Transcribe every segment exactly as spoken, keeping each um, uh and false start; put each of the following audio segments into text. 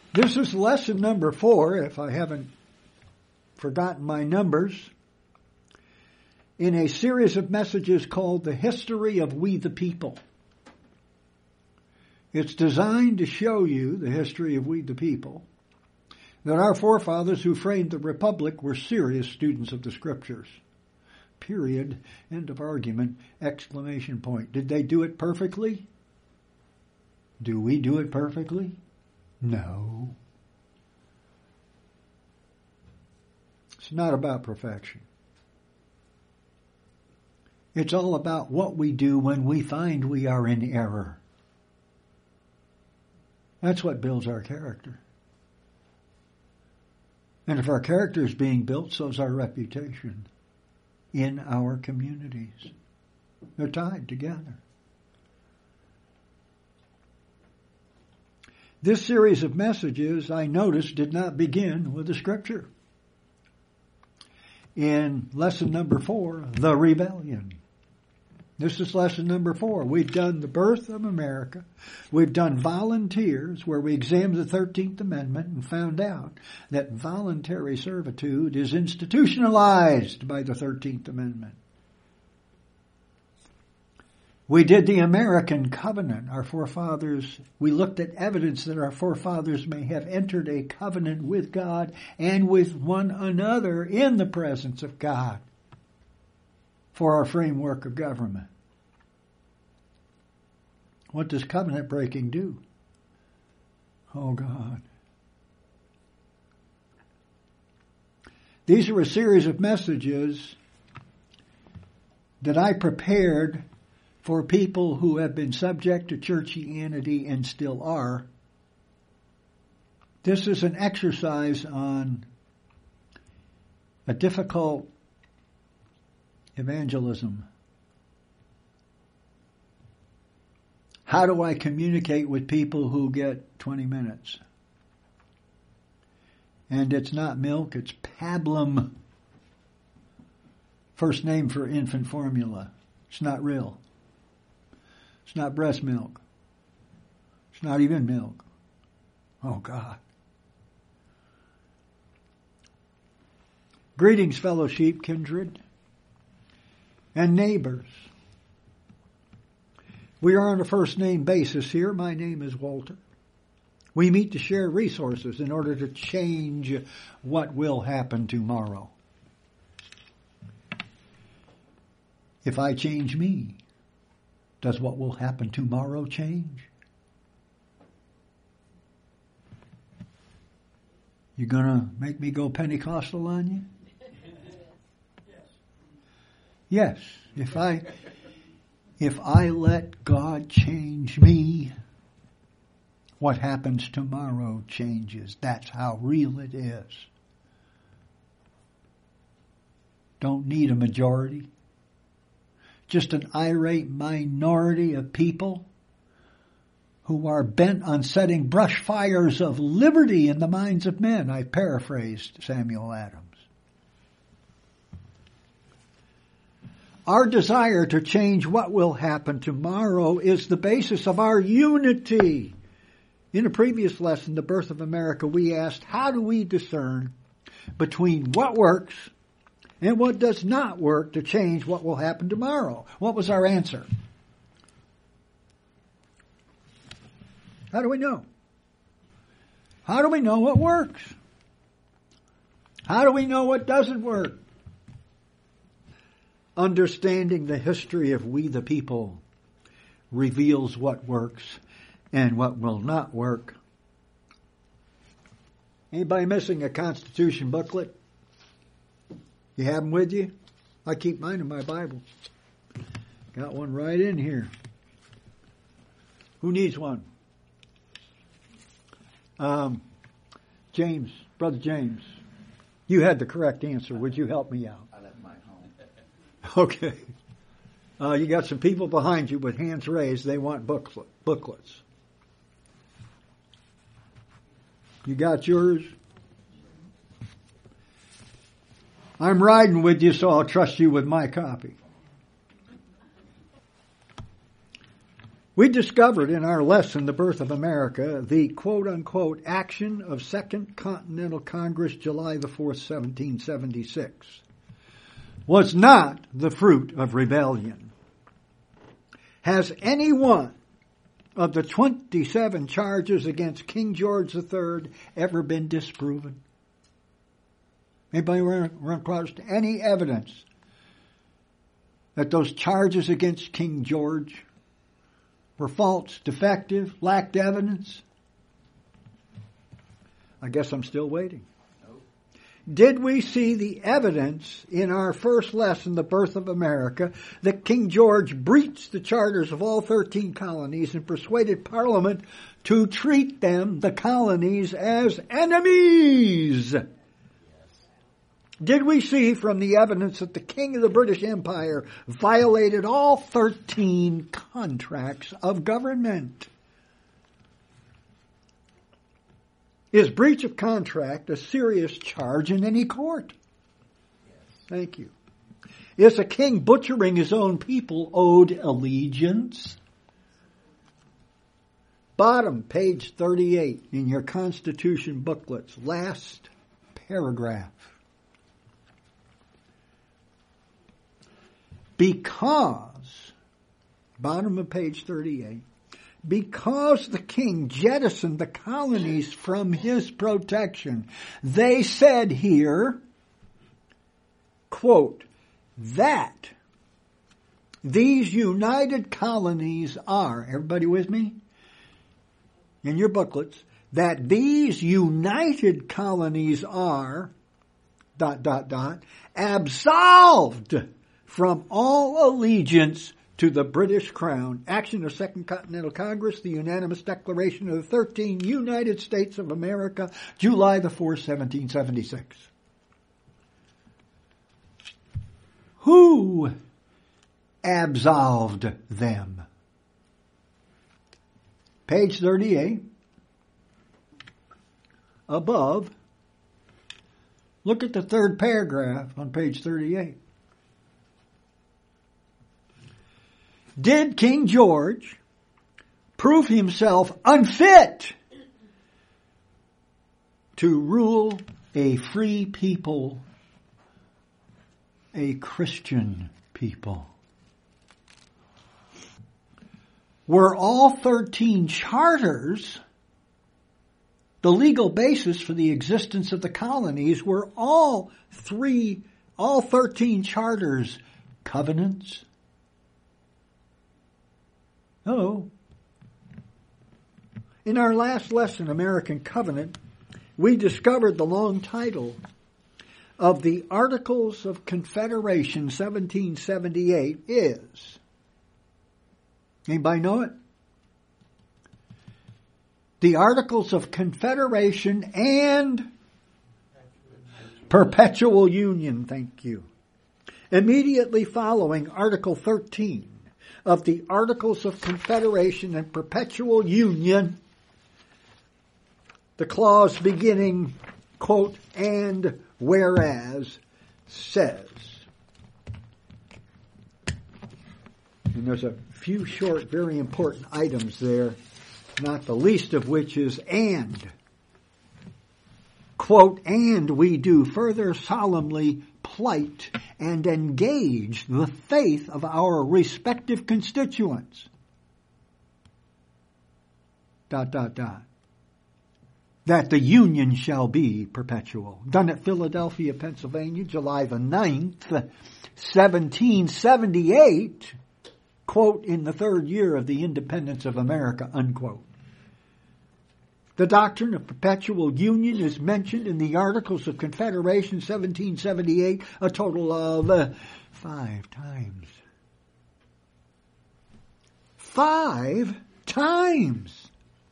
This is lesson number four, if I haven't forgotten my numbers, in a series of messages called The History of We the People. It's designed to show you, the history of we the people, that our forefathers who framed the Republic were serious students of the Scriptures. Period. End of argument. Exclamation point. Did they do it perfectly? Do we do it perfectly? No. It's not about perfection. It's all about what we do when we find we are in error. That's what builds our character. And if our character is being built, so is our reputation in our communities. They're tied together. This series of messages, I noticed, did not begin with the Scripture. In lesson number four, the rebellion. This is lesson number four. We've done the birth of America. We've done volunteers, where we examined the thirteenth Amendment and found out that voluntary servitude is institutionalized by the thirteenth Amendment. We did the American covenant. Our forefathers, we looked at evidence that our forefathers may have entered a covenant with God and with one another in the presence of God for our framework of government. What does covenant breaking do? Oh God. These are a series of messages that I prepared for people who have been subject to churchianity and still are. This is an exercise on a difficult evangelism. How do I communicate with people who get twenty minutes? And it's not milk, it's pablum. First name for infant formula. It's not real. It's not breast milk. It's not even milk. Oh, God. Greetings, fellow sheep, kindred, and neighbors. We are on a first-name basis here. My name is Walter. We meet to share resources in order to change what will happen tomorrow. If I change me, does what will happen tomorrow change? You gonna make me go Pentecostal on you? Yes. If I, if I let God change me, what happens tomorrow changes. That's how real it is. Don't need a majority. Just an irate minority of people who are bent on setting brush fires of liberty in the minds of men. I paraphrased Samuel Adams. Our desire to change what will happen tomorrow is the basis of our unity. In a previous lesson, The Birth of America, we asked, how do we discern between what works and what does not work to change what will happen tomorrow? What was our answer? How do we know? How do we know what works? How do we know what doesn't work? Understanding the history of we the people reveals what works and what will not work. Anybody missing a Constitution booklet? You have them with you? I keep mine in my Bible. Got one right in here. Who needs one? Um, James, Brother James, you had the correct answer. Would you help me out? I left mine home. Okay. Uh, you got some people behind you with hands raised. They want booklet, booklets. You got yours? I'm riding with you, so I'll trust you with my copy. We discovered in our lesson, The Birth of America, the quote-unquote action of Second Continental Congress, July the fourth, seventeen seventy-six, was not the fruit of rebellion. Has any one of the twenty-seven charges against King George the Third ever been disproven? Anybody run, run across any evidence that those charges against King George were false, defective, lacked evidence? I guess I'm still waiting. No. Did we see the evidence in our first lesson, The Birth of America, that King George breached the charters of all thirteen colonies and persuaded Parliament to treat them, the colonies, as enemies? Yes. Did we see from the evidence that the King of the British Empire violated all thirteen contracts of government? Is breach of contract a serious charge in any court? Yes. Thank you. Is a king butchering his own people owed allegiance? Bottom, page thirty-eight in your Constitution booklets, last paragraph. Because, bottom of page thirty-eight, because the king jettisoned the colonies from his protection, they said here, quote, that these united colonies are, everybody with me? In your booklets, that these united colonies are, dot, dot, dot, absolved from all allegiance to the British Crown. Action of Second Continental Congress, the unanimous declaration of the thirteen United States of America, July the fourth, seventeen seventy-six. Who absolved them? Page thirty-eight. Above. Look at the third paragraph on page thirty-eight. Did King George prove himself unfit to rule a free people, a Christian people? Were all thirteen charters the legal basis for the existence of the colonies? Were all three, all thirteen charters covenants? Oh. In our last lesson, American Covenant, we discovered the long title of the Articles of Confederation seventeen seventy-eight is, anybody know it? The Articles of Confederation and Perpetual Union, thank you. Immediately following Article thirteen of the Articles of Confederation and Perpetual Union, the clause beginning, quote, and whereas, says. And there's a few short, very important items there, not the least of which is and. Quote, and we do further solemnly plight and engage the faith of our respective constituents. Dot, dot, dot. That the Union shall be perpetual. Done at Philadelphia, Pennsylvania, July the ninth, seventeen seventy-eight, quote, in the third year of the independence of America, unquote. The doctrine of perpetual union is mentioned in the Articles of Confederation seventeen seventy-eight a total of uh, five times. Five times.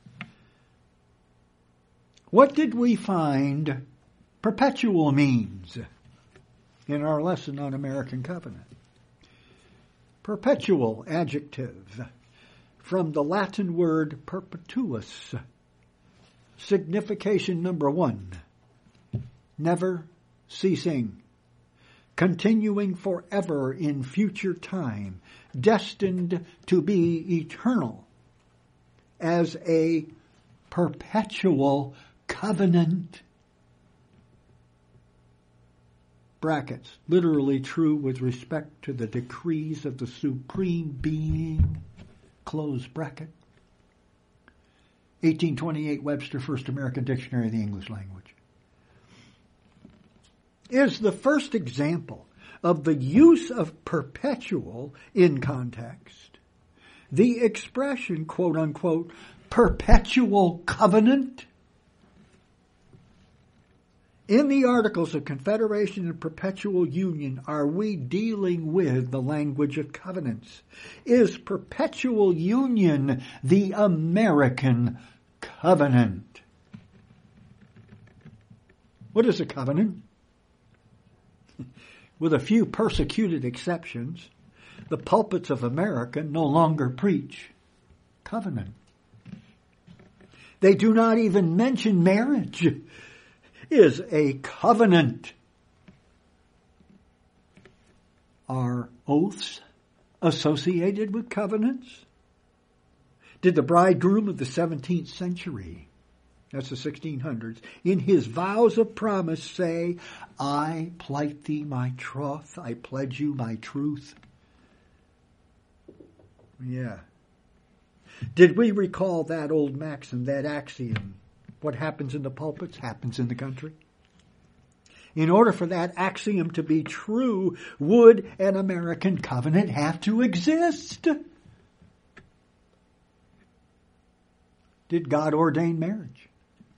What did we find perpetual means in our lesson on American Covenant? Perpetual, adjective, from the Latin word perpetuus. Signification number one, never ceasing, continuing forever in future time, destined to be eternal as a perpetual covenant. Brackets, literally true with respect to the decrees of the Supreme Being. Close bracket. eighteen twenty-eight Webster, First American Dictionary of the English Language. Is the first example of the use of perpetual in context. The expression, quote unquote, perpetual covenant. In the Articles of Confederation and Perpetual Union, are we dealing with the language of covenants? Is perpetual union the American covenant? What is a covenant? With a few persecuted exceptions, the pulpits of America no longer preach covenant. They do not even mention marriage is a covenant. Are oaths associated with covenants? Did the bridegroom of the seventeenth century, that's the sixteen hundreds, in his vows of promise say, I plight thee my troth, I pledge you my truth? Yeah. Did we recall that old maxim, that axiom? What happens in the pulpits happens in the country. In order for that axiom to be true, would an American covenant have to exist? Did God ordain marriage?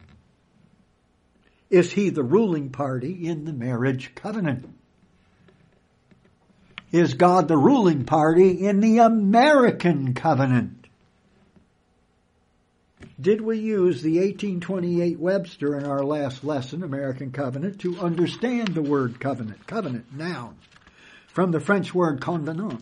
Is he the ruling party in the marriage covenant? Is God the ruling party in the American covenant? Did we use the eighteen twenty-eight Webster in our last lesson, American Covenant, to understand the word covenant? Covenant, noun, from the French word convenant.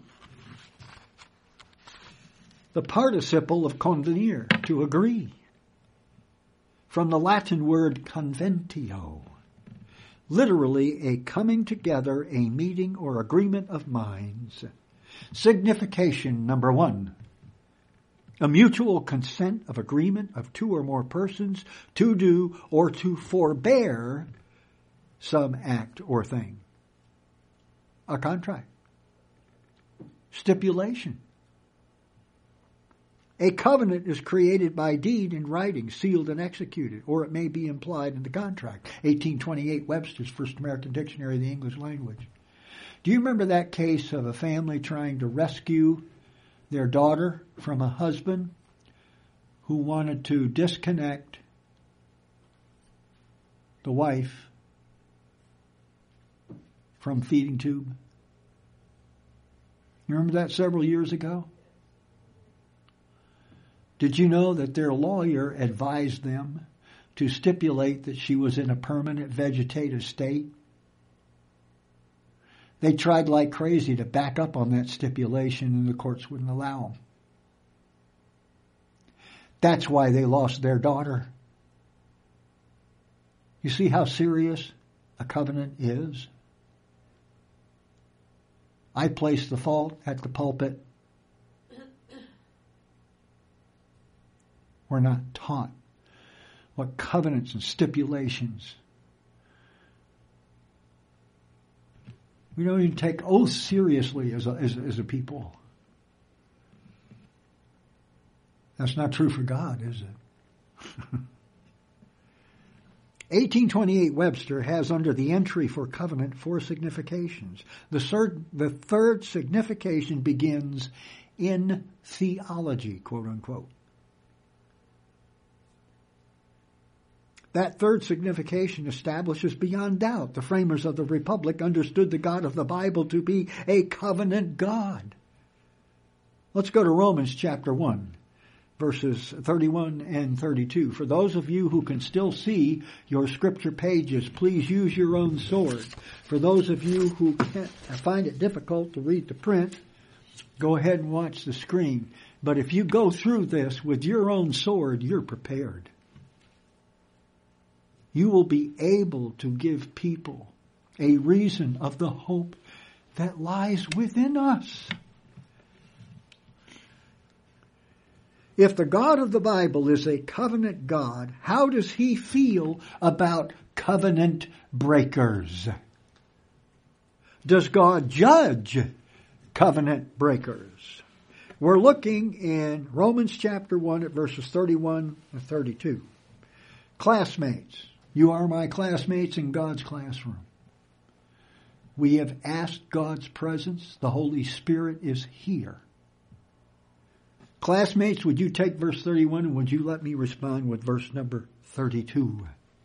The participle of convenir, to agree, from the Latin word conventio, literally a coming together, a meeting or agreement of minds. Signification number one. A mutual consent of agreement of two or more persons to do or to forbear some act or thing. A contract. Stipulation. A covenant is created by deed in writing, sealed and executed, or it may be implied in the contract. eighteen twenty-eight Webster's First American Dictionary of the English Language. Do you remember that case of a family trying to rescue their daughter from a husband who wanted to disconnect the wife from feeding tube? You remember that several years ago? Did you know that their lawyer advised them to stipulate that she was in a permanent vegetative state? They tried like crazy to back up on that stipulation, and the courts wouldn't allow them. That's why they lost their daughter. You see how serious a covenant is? I place the fault at the pulpit. We're not taught what covenants and stipulations. We don't even take oaths seriously as a, as, as a people. That's not true for God, is it? eighteen twenty-eight Webster has under the entry for covenant four significations. The third, the third signification begins in theology, quote unquote. That third signification establishes beyond doubt the framers of the Republic understood the God of the Bible to be a covenant God. Let's go to Romans chapter one, verses thirty-one and thirty-two. For those of you who can still see your scripture pages, please use your own sword. For those of you who can't, find it difficult to read the print, go ahead and watch the screen. But if you go through this with your own sword, you're prepared. You will be able to give people a reason of the hope that lies within us. If the God of the Bible is a covenant God, how does he feel about covenant breakers? Does God judge covenant breakers? We're looking in Romans chapter one at verses thirty-one and thirty-two. Classmates, you are my classmates in God's classroom. We have asked God's presence. The Holy Spirit is here. Classmates, would you take verse thirty-one and would you let me respond with verse number thirty-two?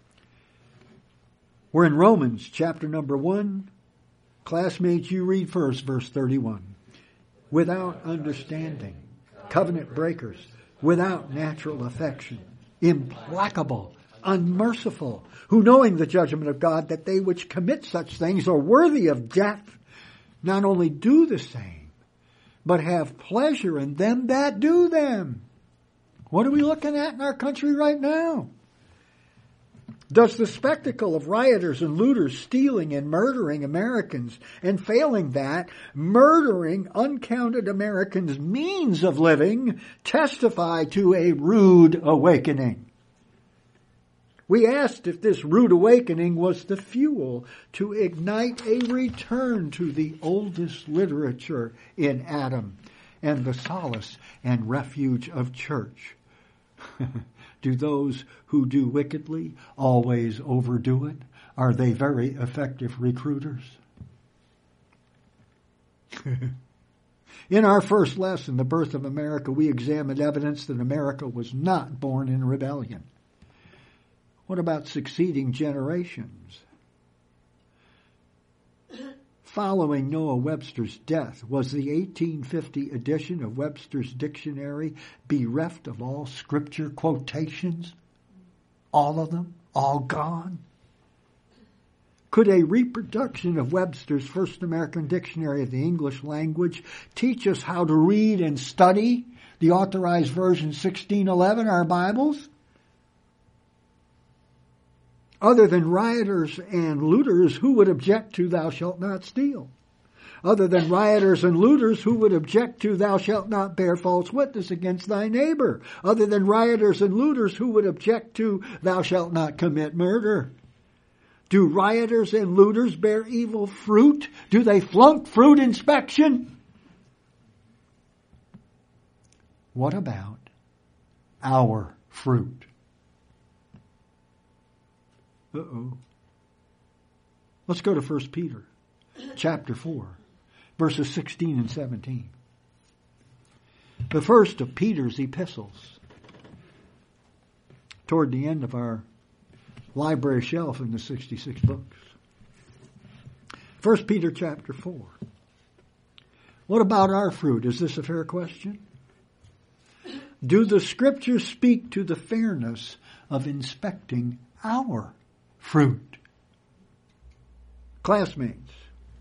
We're in Romans chapter number one. Classmates, you read first verse thirty-one. Without understanding, covenant breakers, without natural affection, implacable, unmerciful, who knowing the judgment of God that they which commit such things are worthy of death, not only do the same, but have pleasure in them that do them. What are we looking at in our country right now? Does the spectacle of rioters and looters stealing and murdering Americans, and failing that, murdering uncounted Americans' means of living, testify to a rude awakening? We asked if this rude awakening was the fuel to ignite a return to the oldest literature in Adam and the solace and refuge of church. Do those who do wickedly always overdo it? Are they very effective recruiters? In our first lesson, The Birth of America, we examined evidence that America was not born in rebellion. What about succeeding generations? Following Noah Webster's death, was the eighteen fifty edition of Webster's dictionary bereft of all scripture quotations? All of them? All gone? Could a reproduction of Webster's First American Dictionary of the English Language teach us how to read and study the Authorized Version sixteen eleven, our Bibles? Other than rioters and looters, who would object to thou shalt not steal? Other than rioters and looters, who would object to thou shalt not bear false witness against thy neighbor? Other than rioters and looters, who would object to thou shalt not commit murder? Do rioters and looters bear evil fruit? Do they flunk fruit inspection? What about our fruit? Uh-oh. Let's go to First Peter chapter four, verses sixteen and seventeen. The first of Peter's epistles. Toward the end of our library shelf in the sixty-six books. First Peter chapter four. What about our fruit? Is this a fair question? Do the scriptures speak to the fairness of inspecting our fruit? Classmates,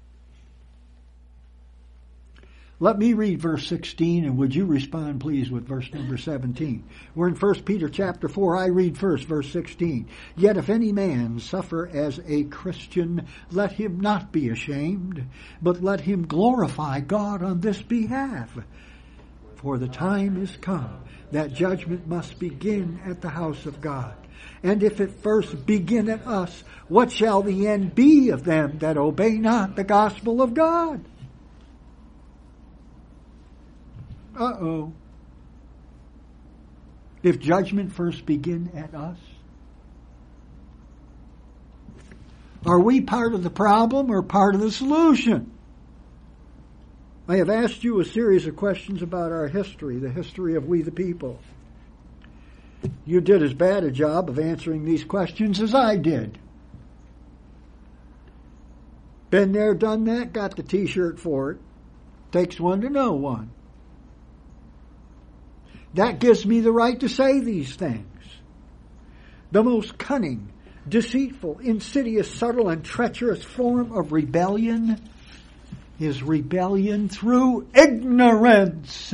let me read verse sixteen, and would you respond please with verse number seventeen. We're in First Peter chapter four. I read first verse sixteen. Yet if any man suffer as a Christian, let him not be ashamed, but let him glorify God on this behalf. For the time is come that judgment must begin at the house of God. And if it first begin at us, what shall the end be of them that obey not the gospel of God? Uh-oh. If judgment first begin at us, are we part of the problem or part of the solution? I have asked you a series of questions about our history, the history of we the people. You did as bad a job of answering these questions as I did. Been there, done that, got the t-shirt for it. Takes one to know one. That gives me the right to say these things. The most cunning, deceitful, insidious, subtle, and treacherous form of rebellion is rebellion through ignorance.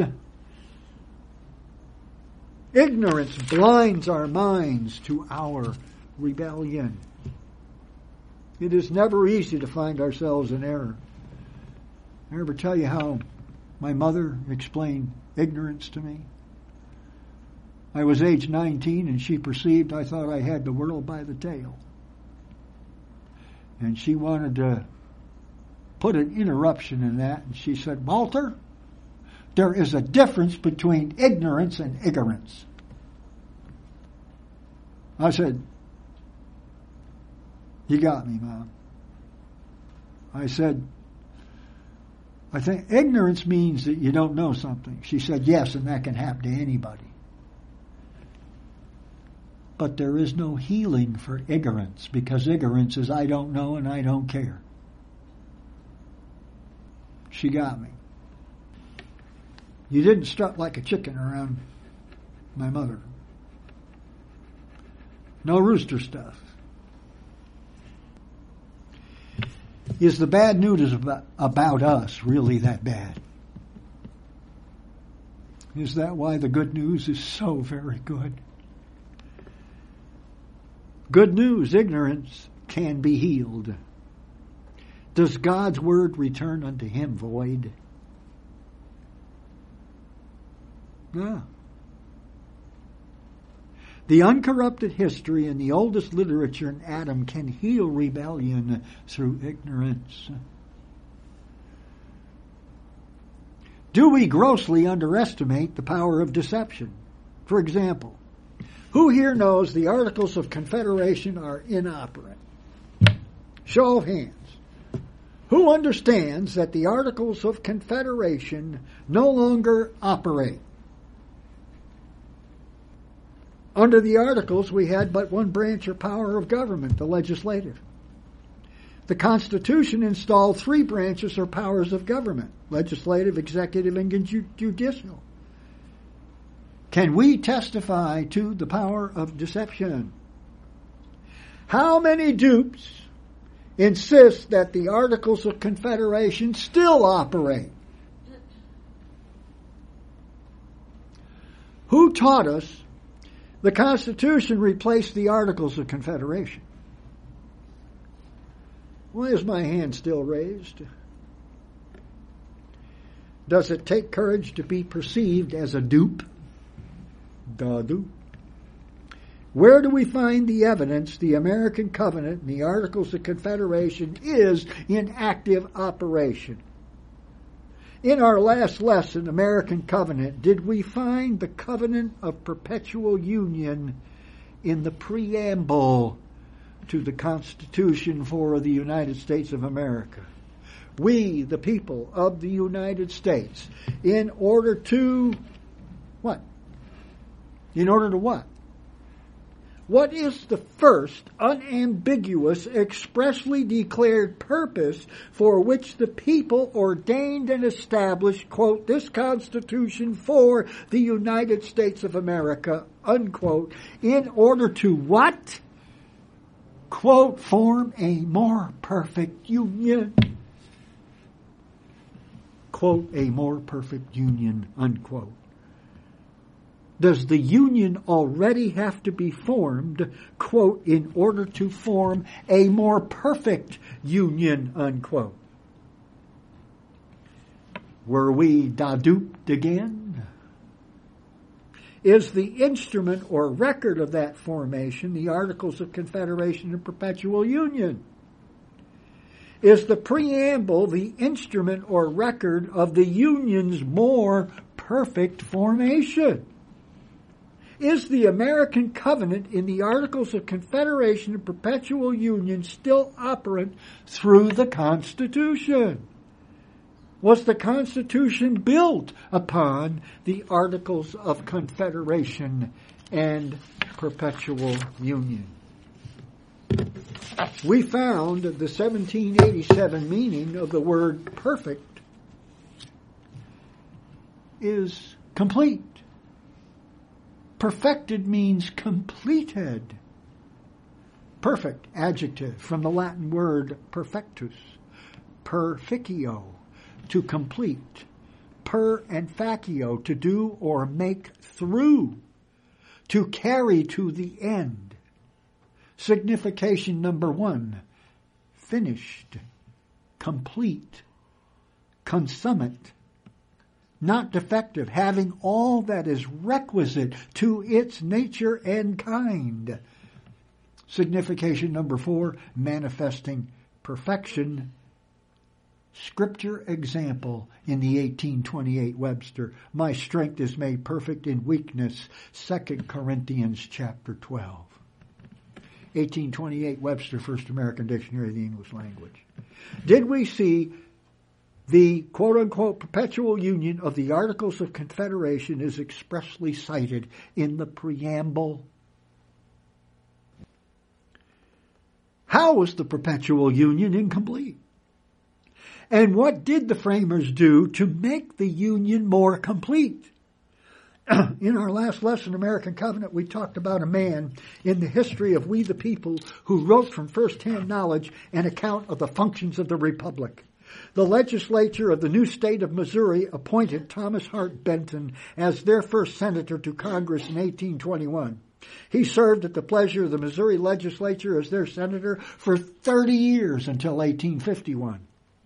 Ignorance blinds our minds to our rebellion. It is never easy to find ourselves in error. I ever tell you how my mother explained ignorance to me? I was age nineteen and she perceived I thought I had the world by the tail. And she wanted to put an interruption in that, and she said, Walter, there is a difference between ignorance and ignorance. I said, you got me, Mom. I said, I think ignorance means that you don't know something. She said, yes, and that can happen to anybody. But there is no healing for ignorance, because ignorance is I don't know and I don't care. She got me. You didn't strut like a chicken around my mother. No rooster stuff. Is the bad news about, about us really that bad? Is that why the good news is so very good? Good news, ignorance can be healed. Does God's word return unto him void? No. The uncorrupted history and the oldest literature in Adam can heal rebellion through ignorance. Do we grossly underestimate the power of deception? For example, who here knows the Articles of Confederation are inoperant? Show of hands. Who understands that the Articles of Confederation no longer operate? Under the Articles, we had but one branch or power of government, the legislative. The Constitution installed three branches or powers of government, legislative, executive, and judicial. Can we testify to the power of deception? How many dupes insist that the Articles of Confederation still operate? Who taught us the Constitution replaced the Articles of Confederation? Why is my hand still raised? Does it take courage to be perceived as a dupe? Da dupe. Where do we find the evidence the American Covenant and the Articles of Confederation is in active operation? In our last lesson, American Covenant, did we find the covenant of perpetual union in the preamble to the Constitution for the United States of America? We, the people of the United States, in order to what? In order to what? What is the first unambiguous, expressly declared purpose for which the people ordained and established, quote, this Constitution for the United States of America, unquote, in order to what? Quote, form a more perfect union. Quote, a more perfect union, unquote. Does the union already have to be formed, quote, in order to form a more perfect union, unquote? Were we da-duped again? Is the instrument or record of that formation the Articles of Confederation and Perpetual Union? Is the preamble the instrument or record of the Union's more perfect formation? Is the American Covenant in the Articles of Confederation and Perpetual Union still operant through the Constitution? Was the Constitution built upon the Articles of Confederation and Perpetual Union? We found the seventeen eighty-seven meaning of the word perfect is complete. Perfected means completed. Perfect, adjective, from the Latin word perfectus. Perficio, to complete. Per and facio, to do or make through. To carry to the end. Signification number one, finished, complete, consummate, not defective, having all that is requisite to its nature and kind. Signification number four, manifesting perfection. Scripture example in the eighteen twenty-eight Webster. My strength is made perfect in weakness. Second Corinthians chapter twelve. eighteen twenty-eight Webster, First American Dictionary of the English Language. Did we see the quote-unquote perpetual union of the Articles of Confederation is expressly cited in the preamble? How was the perpetual union incomplete? And what did the framers do to make the union more complete? In our last lesson, American Covenant, we talked about a man in the history of We the People who wrote from first-hand knowledge an account of the functions of the Republic. The legislature of the new state of Missouri appointed Thomas Hart Benton as their first senator to Congress in eighteen twenty-one. He served at the pleasure of the Missouri legislature as their senator for thirty years until eighteen fifty-one.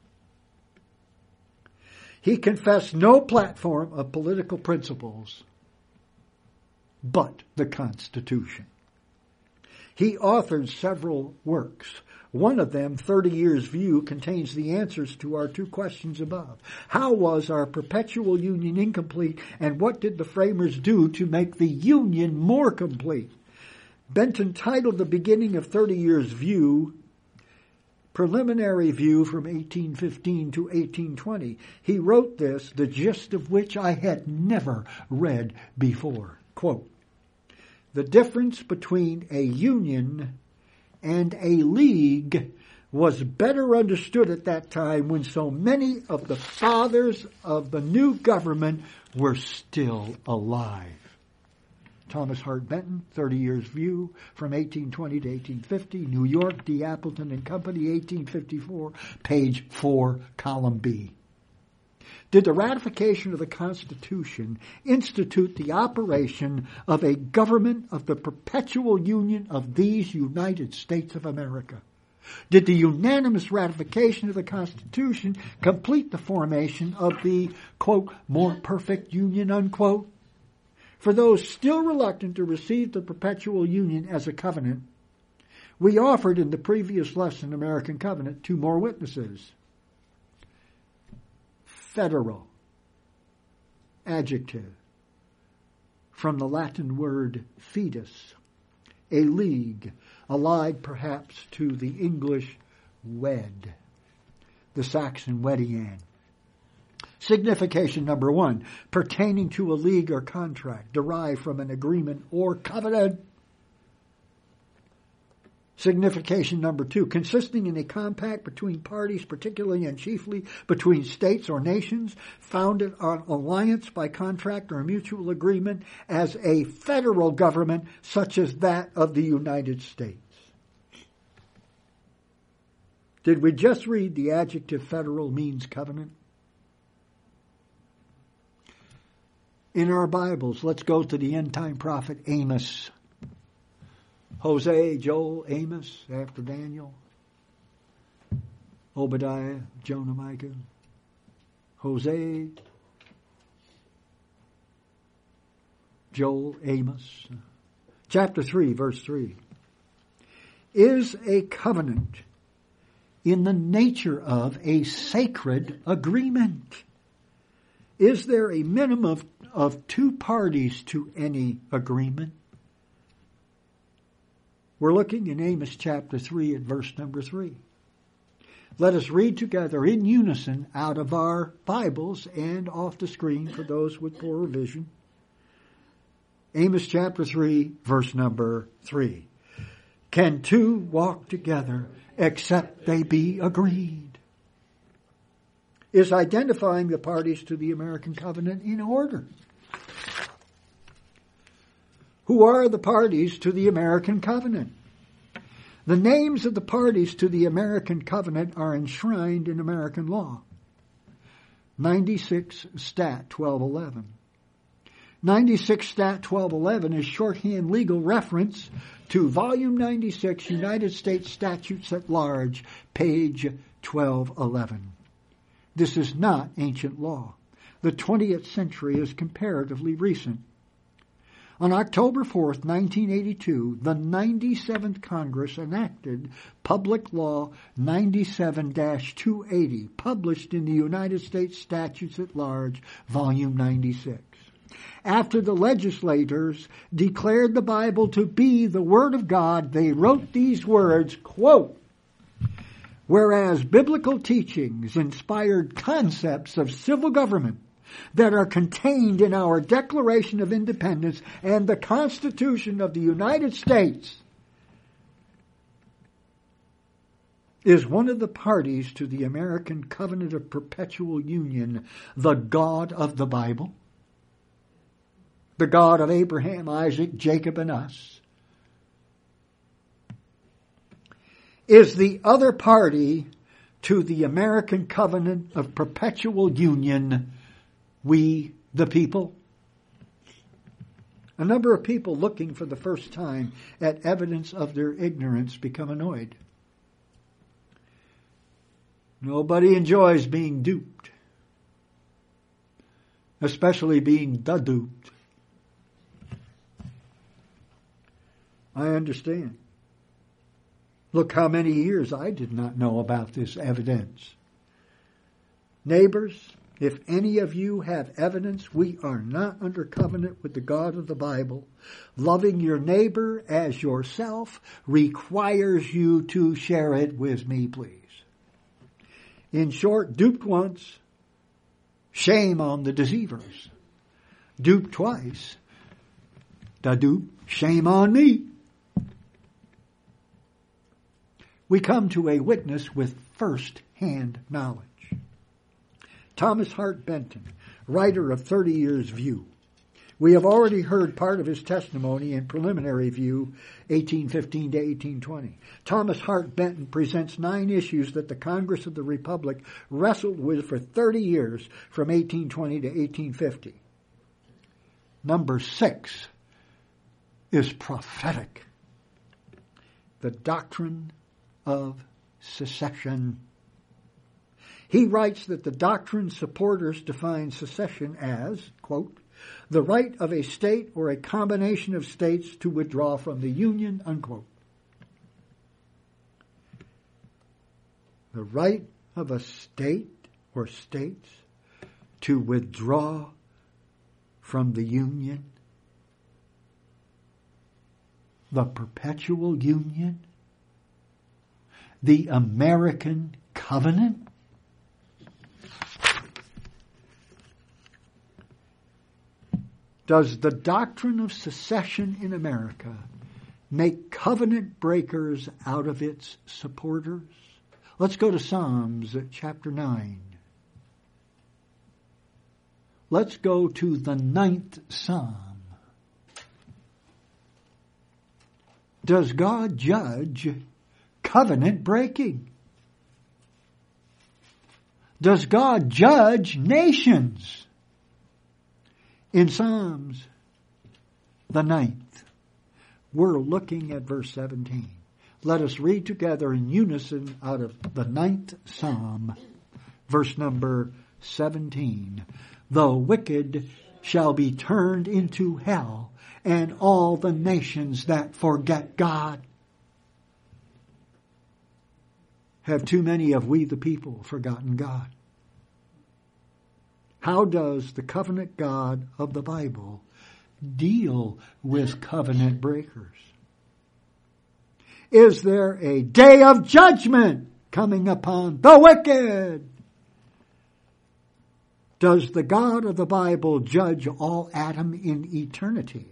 He confessed no platform of political principles but the Constitution. He authored several works. One of them, thirty years View, contains the answers to our two questions above. How was our perpetual union incomplete, and what did the framers do to make the union more complete? Benton titled the beginning of thirty years View, Preliminary View from eighteen fifteen to eighteen twenty. He wrote this, the gist of which I had never read before. Quote, the difference between a union and a league was better understood at that time when so many of the fathers of the new government were still alive. Thomas Hart Benton, thirty years View, from eighteen twenty to eighteen fifty, New York, D. Appleton and Company, eighteen fifty-four, page four, column B. Did the ratification of the Constitution institute the operation of a government of the perpetual union of these United States of America? Did the unanimous ratification of the Constitution complete the formation of the, quote, more perfect union, unquote? For those still reluctant to receive the perpetual union as a covenant, we offered in the previous lesson, American Covenant, two more witnesses. Federal, adjective, from the Latin word fidus, a league, allied perhaps to the English wed, the Saxon wedian. Signification number one, pertaining to a league or contract, derived from an agreement or covenant. Signification number two, consisting in a compact between parties, particularly and chiefly between states or nations, founded on alliance by contract or mutual agreement as a federal government such as that of the United States. Did we just read the adjective federal means covenant? In our Bibles, let's go to the end-time prophet Amos. Hosea, Joel, Amos, after Daniel. Obadiah, Jonah, Micah. Hosea, Joel, Amos. Chapter three, verse three. Is a covenant in the nature of a sacred agreement? Is there a minimum of, of two parties to any agreement? We're looking in Amos chapter three at verse number three. Let us read together in unison out of our Bibles and off the screen for those with poorer vision. Amos chapter three, verse number three. Can two walk together except they be agreed? Is identifying the parties to the American Covenant in order? Who are the parties to the American Covenant? The names of the parties to the American Covenant are enshrined in American law. ninety-six Stat twelve eleven. ninety-six Stat twelve eleven is shorthand legal reference to Volume ninety-six, United States Statutes at Large, page twelve eleven. This is not ancient law. the twentieth century is comparatively recent. On October fourth, nineteen eighty-two, the ninety-seventh Congress enacted Public Law ninety-seven dash two eighty, published in the United States Statutes at Large, Volume ninety-six. After the legislators declared the Bible to be the Word of God, they wrote these words, quote, "Whereas biblical teachings inspired concepts of civil government that are contained in our Declaration of Independence and the Constitution of the United States, is one of the parties to the American Covenant of Perpetual Union the God of the Bible, the God of Abraham, Isaac, Jacob, and us? Is the other party to the American Covenant of Perpetual Union we, the people?" A number of people looking for the first time at evidence of their ignorance become annoyed. Nobody enjoys being duped, especially being the duped. I understand. Look how many years I did not know about this evidence. Neighbors, if any of you have evidence we are not under covenant with the God of the Bible, loving your neighbor as yourself requires you to share it with me, please. In short, duped once, shame on the deceivers. Duped twice, da dupe, shame on me. We come to a witness with first-hand knowledge. Thomas Hart Benton, writer of thirty Years View. We have already heard part of his testimony in Preliminary View, eighteen fifteen to eighteen twenty. Thomas Hart Benton presents nine issues that the Congress of the Republic wrestled with for thirty years, from eighteen twenty to eighteen fifty. Number six is prophetic. The doctrine of secession. He writes that the doctrine's supporters define secession as, quote, "the right of a state or a combination of states to withdraw from the Union," unquote. The right of a state or states to withdraw from the Union. The perpetual Union. The American Covenant. Does the doctrine of secession in America make covenant breakers out of its supporters? Let's go to Psalms chapter nine. Let's go to the ninth Psalm. Does God judge covenant breaking? Does God judge nations? In Psalms, the ninth, we're looking at verse seventeen. Let us read together in unison out of the ninth Psalm, verse number seventeen. "The wicked shall be turned into hell, and all the nations that forget God." Have too many of we the people forgotten God? How does the covenant God of the Bible deal with covenant breakers? Is there a day of judgment coming upon the wicked? Does the God of the Bible judge all Adam in eternity?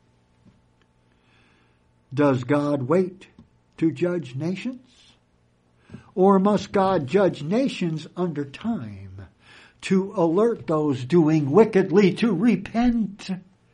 Does God wait to judge nations? Or must God judge nations under time to alert those doing wickedly to repent?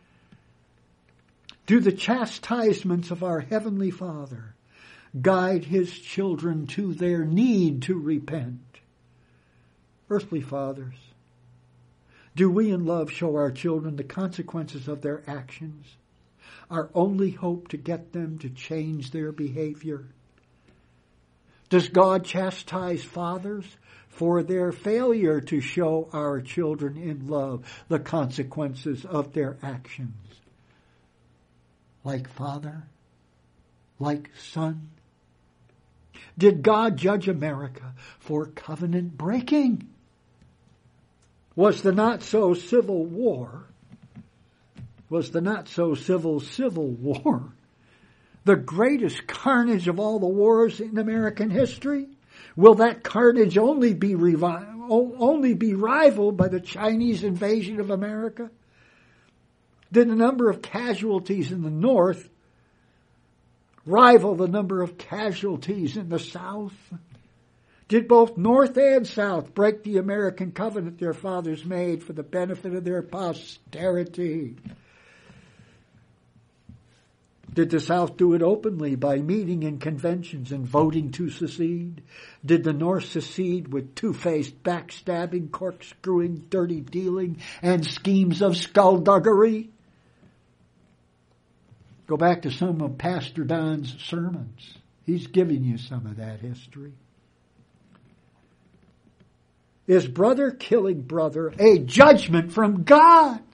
Do the chastisements of our Heavenly Father guide His children to their need to repent? Earthly fathers, do we in love show our children the consequences of their actions, our only hope to get them to change their behavior? Does God chastise fathers for their failure to show our children in love the consequences of their actions? Like father? Like son? Did God judge America for covenant breaking? Was the not-so-civil war, was the not-so-civil civil war the greatest carnage of all the wars in American history? Will that carnage only be revi- only be rivaled by the Chinese invasion of America? Did the number of casualties in the North rival the number of casualties in the South? Did both North and South break the American covenant their fathers made for the benefit of their posterity? Did the South do it openly by meeting in conventions and voting to secede? Did the North secede with two-faced backstabbing, corkscrewing, dirty dealing, and schemes of skullduggery? Go back to some of Pastor Don's sermons. He's giving you some of that history. Is brother killing brother a judgment from God?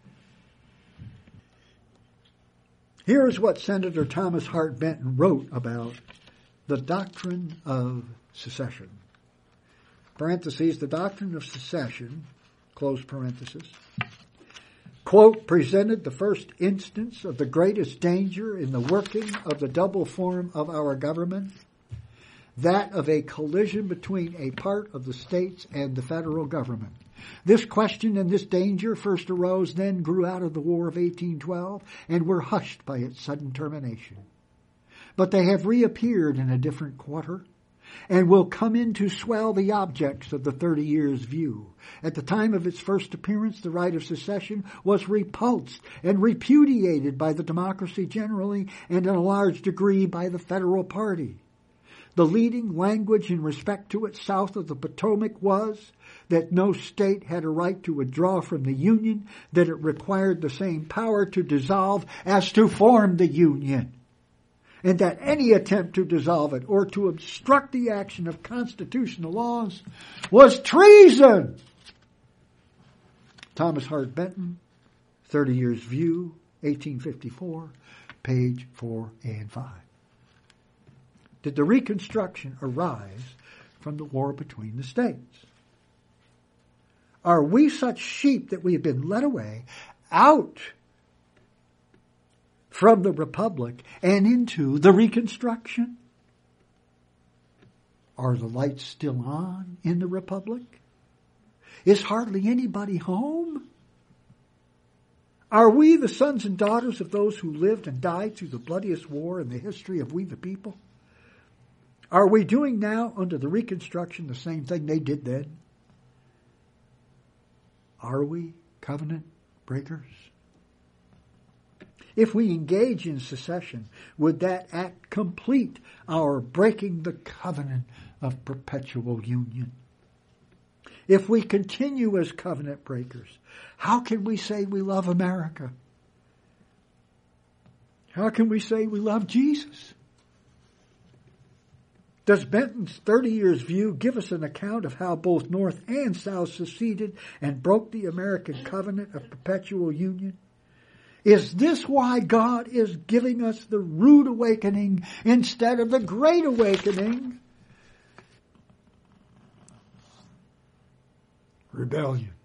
Here's what Senator Thomas Hart Benton wrote about the doctrine of secession. Parentheses, the doctrine of secession, close parenthesis, quote, presented the first instance of the greatest danger in the working of the double form of our government, that of a collision between a part of the states and the federal government. This question and this danger first arose, then grew out of the War of eighteen twelve, and were hushed by its sudden termination. But they have reappeared in a different quarter, and will come in to swell the objects of the thirty years' view. At the time of its first appearance, the right of secession was repulsed and repudiated by the democracy generally, and in a large degree by the federal party. The leading language in respect to it south of the Potomac was that no state had a right to withdraw from the Union, that it required the same power to dissolve as to form the Union, and that any attempt to dissolve it or to obstruct the action of constitutional laws was treason. Thomas Hart Benton, thirty Years View, eighteen fifty-four, page four and five. Did the Reconstruction arise from the war between the states? Are we such sheep that we have been led away out from the Republic and into the Reconstruction? Are the lights still on in the Republic? Is hardly anybody home? Are we the sons and daughters of those who lived and died through the bloodiest war in the history of we the people? Are we doing now under the Reconstruction the same thing they did then? Are we covenant breakers? If we engage in secession, would that act complete our breaking the covenant of perpetual union? If we continue as covenant breakers, how can we say we love America? How can we say we love Jesus? Does Benton's thirty Years View give us an account of how both North and South seceded and broke the American covenant of perpetual union? Is this why God is giving us the rude awakening instead of the great awakening? Rebellion.